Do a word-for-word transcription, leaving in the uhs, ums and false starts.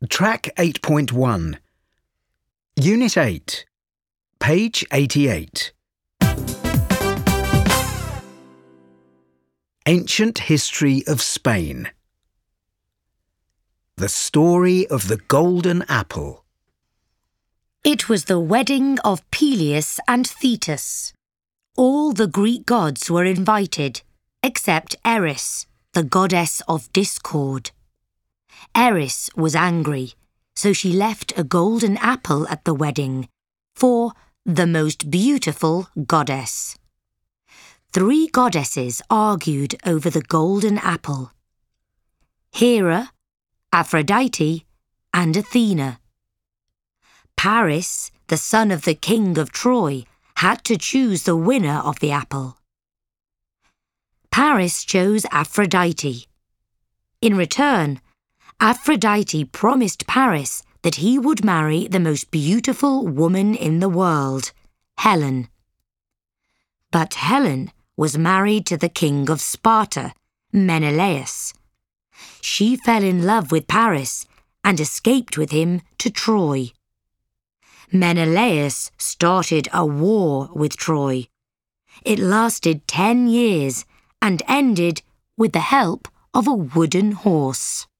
Track eight point one. Unit eight. Page eighty-eight. Ancient History of Spain. The Story of the Golden Apple. It was the wedding of Peleus and Thetis. All the Greek gods were invited, except Eris, the goddess of discord. Eris was angry, so she left a golden apple at the wedding for the most beautiful goddess. Three goddesses argued over the golden apple: Hera, Aphrodite, and Athena. Paris, the son of the king of Troy, had to choose the winner of the apple. Paris chose Aphrodite. In return, Aphrodite promised Paris that he would marry the most beautiful woman in the world, Helen. But Helen was married to the king of Sparta, Menelaus. She fell in love with Paris and escaped with him to Troy. Menelaus started a war with Troy. It lasted ten years and ended with the help of a wooden horse.